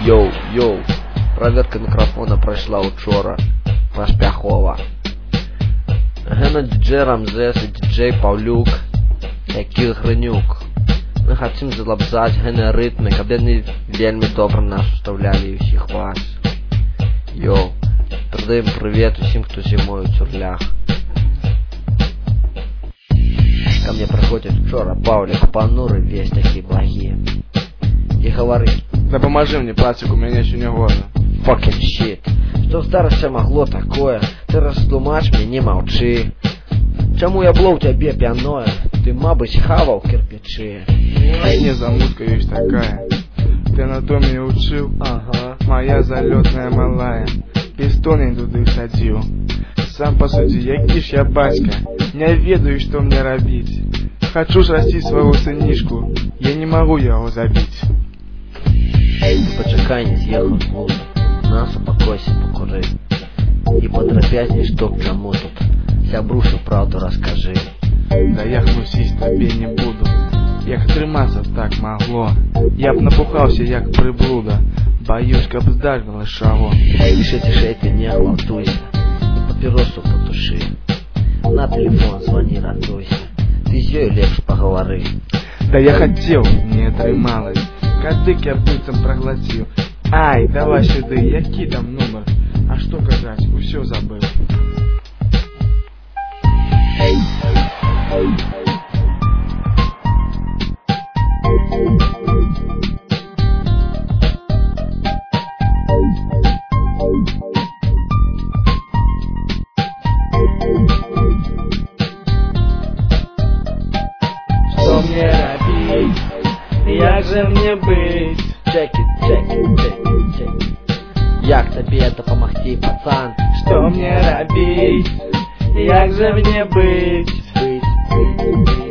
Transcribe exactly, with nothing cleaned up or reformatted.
Йоу, йоу, проверка микрофона пройшла учора паспяхова. Гена диджей Рамзес и диджей Павлюк, які Гринюк. Ми хотим залабзать гена ритми, каб яны вельмі добра нас уставлялі і ўсіх вас. Йоу, передаем привет усім, хто зімою в тюрлях. Ко мне приходит вчора Павлик понурый, весь такие благие, и говорит: да поможи мне, пацик, у меня еще не годно. Fucking shit. Что в старости могло такое? Ты растлумачь мне, не молчи. Чему я блоу тебе пьяное? Ты, мабыть, хавал кирпичи. Не замутка вещь такая. Ты на то меня учил. Ага. Моя залетная малая. Пистон туды садил. Сам посуди, які ж я батька. Не ведаю, что мне робить. Хочу ж растить своего сынишку. Я не могу его забить. Почекай, не з'їхав з глузду. Нас упокойся, покури. И подрапязней, что к чему тут. Сябрушу правду расскажи. Да я хнусись тобі не буду. Як триматься так могло. Я б напухався, як приблуда. Боюсь, каб здальнуло шаво. Тише, тише, ты не гвалтуйся. И папиросу потуши. На телефон звони, радуйся. Ты с ёю лепш поговори. Да я хотел, не атрымалась. Кадык я быццам проглотил. Ай, давай сюда, які там номер? А что казать, усё забыл. Что мне робить? Як же мне быть? Check it, check it, check it, check it. Як тебе допомогти, пацан? Что мне робить? Як же мне быть? Быть, быть, быть.